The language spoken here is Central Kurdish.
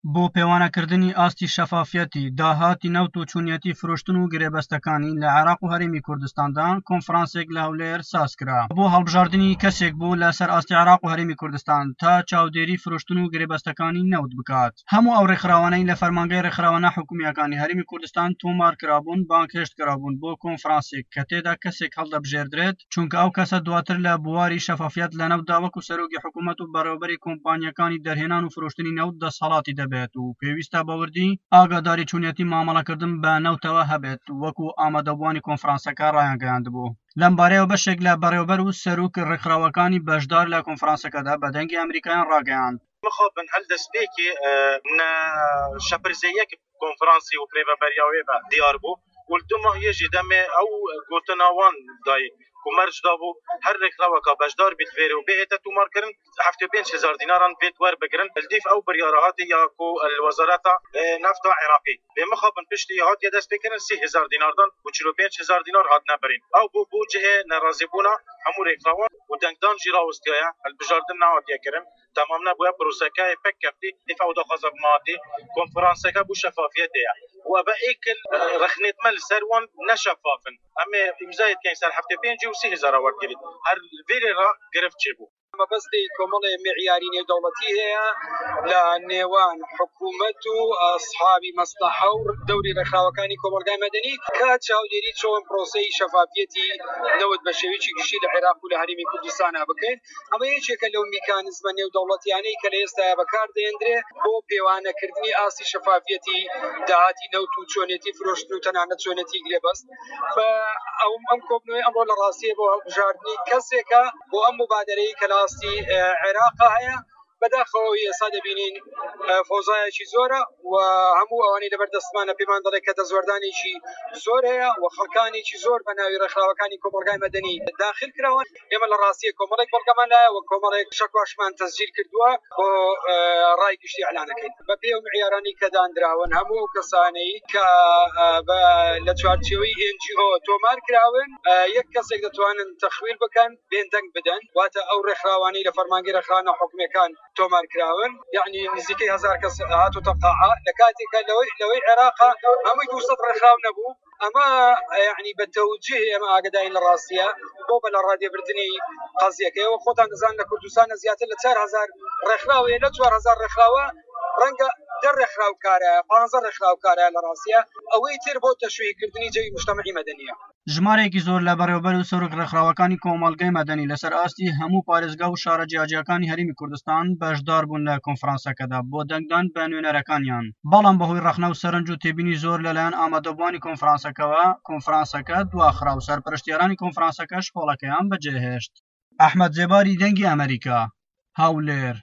بۆ پێوانەکردنی ئاستی شەفافیەتی داهاتی نەوت و چوونەتی فرۆشتن و گرێبەستەکانی لە عێراق و هەرێمی کوردستاندا کۆنفرانسێک لە هەولێر سازکرا بۆ هەڵبژاردننی کەسێک بوو لەسەر ئاستی عێراق و هەرێمی کوردستان تا چاودێری فرۆشتن و گرێبەستەکانی نەوت بکات. هەموو ئەو ڕێکخراوانەی لە فەرمانگەی ڕێکخراوە حکوومیەکانی هەرێمی کوردستان تۆمار کرابوون بانگهێشت کرابوون بۆ کۆنفرانسێک کە تێدا کەسێک هەڵدەبژێردرێت چونکە ئەو کەسە دواتر لە بواری شەفافیەت لە نەوتدا وەکو سەرۆکی حکوومەت و بەڕێوەبەری کۆمپانیەکانی دەرهێنان و فرۆشتنی نەوت دەسەڵاتی دەبێت و پێویستە بەوردی ئاگاداری چوونەتی مامەڵەکردن بە نەوتەوە هەبێت وەکو ئامادەبووانی کۆنفرانسەکە ڕایانگەیاندبوو. لەم بارەیەوە بەشێک لە بەڕێوەبەر و سەرۆک ڕێکخراوەکانی بەشدار لە کۆنفرانسەکەدا بە دەنگی ئەمریکایان ڕاگەیاند. مخابن هل دەستپێکی شەپرزەیەک کۆنفرانسی و پرێبەبەریاوێ بە دیار بوو ولتما یەژی دەمێ ئەو گوتناوان دای کومەرج دابوو هەر ڕێکخراوەکە بەشدار بیت فێرە و بێتە تومارکردن 75,000 دیناران بێت وەربگرن الدیف ئەو بریارەهاتی یاکۆ الوەزارەتە نفتا عێراقی بێ مخابن پشتی هاتیە دەستپێکردن 30,000 دیناردان و 45,000 دینار هات نەبرین ئەو بوو بوجهێ نەڕازیبوونا هەموو ڕێکخراوە و دەنگدان ژی ڕاوستیایە هەلبژاردن ناهاتیەکردن تمام نبووە پرۆسەکەی پێک کەفتی دیفا و دەخوازە بماتی کۆنفرانسەکە بوو شەفافیەتەیە و بە ئیکل رەخنێتمە لەسەروان نەشەفافن ئەمێ ئیمزایت کەین سەر 75 و 30,000 وەرگریت هەر ڤێرێرا گرفت چێ بوو. مەبەستی کۆمەڵی معیاری نێودەوڵەتی هەیە لە نێوان حکوومەت و ئەسحابی مەسلەحە و دەوری ڕێکخراوەکانی کۆمەلگای مەدەنی کە چاودێری چۆن پرۆسەی شەفافیەتی نەوت بە شێوەیەکی گشتی لە عێراق و لە هەرێمی کوردستانە بکەین. ئەمە یەکێکە لەو میکانیزمە نێودەوڵەتیانەی کە لە ئێستا بەکاردێنرێ بۆ پێوانەکردنی ئاستی شەفافیەتی داهاتی نەوت و چۆنێتی فرۆشتن و تەنانەت چۆنێتی گرێبەست. ئەم کۆبنەوەی ئەمڕۆ لە ڕاستیە بۆ هەڵبژاردننی کەسێکە بۆ ئەم مبادرەی کە ئاستی عێراق هەیە بەداخەوەی ئێستا دەبینین فۆزایەکی زۆرە و هەموو ئەوانەی لەبەردەستمانە پێمان دەڵێ کە دەزوەردانێکی زۆر هەیە و خەڵکانێکی زۆر بە ناوی ڕێکخراوەکانی کۆمەلگای مەدەنی داخل کراون. ئێمە لە ڕاستیە کۆمەڵێک بەڵگەمان لایە و کۆمەڵێک شەکواشمان تەسجیل کردووە بۆ ڕای گشتی ئەعلانەکەین بە پێ و معیارانی کە دانراون هەموو ئەو کەسانەی کە لە چوارچێوەی NGO تۆمار کراون یەک کەسێک دەتوانن تەخویل بکەن بێندەنگ بدەن واتە ئەو ڕێکخراوانەی لە فەرمانگەی ڕێکخراوە حکوومیەکان تۆمار کراون یعنی نزیکەی 1000 کەس هاتوتە قاعە لە کاتێکە لەوەی عێراقا هەمووی 200 ڕێکخراو نەبوو. ئەمە یعنی بە تەوجیه ئێمە ئاگادارین لە ڕاستیە بۆ بە لە ڕادیۆبردننی قەزیەکەیەوە خۆتان دەزان لە کوردستانە زیاتر لە 4000 ڕێکخراوەیە لە 4000 ڕێکخراوە ڕەنگە دەر ڕێکخراوکارە 15 ڕێکخراوکارە لە ڕاستیە ئەوەی تر بۆ تەشویقکردنی جەوی مجتەمەعی مەدەنیە. ژمارێکی زۆر لە بەڕێوەبەر و سەرۆک ڕێکخراوەکانی کۆمەلگای مەدەنی لەسەر ئاستی هەموو پارێزگا و شارە جیاجیەکانی هەرێمی کوردستان بەشدار بوون لە کۆنفرانسەکەدا بۆ دەنگدان بە نوێنەرەکانیان. بەڵام بەهۆی ڕەخنە و سەرنج و تێبینی زۆر لەلایەن ئامادەبووانی کۆنفرانسەکەوە کۆنفرانسەکە دواخرا و سەرپەرشتیارانی کۆنفرانسەکەش پۆڵەکەیان بەجێهێشت. ئەحمەد جێباری دەنگی ئەمریکا، هەولێر.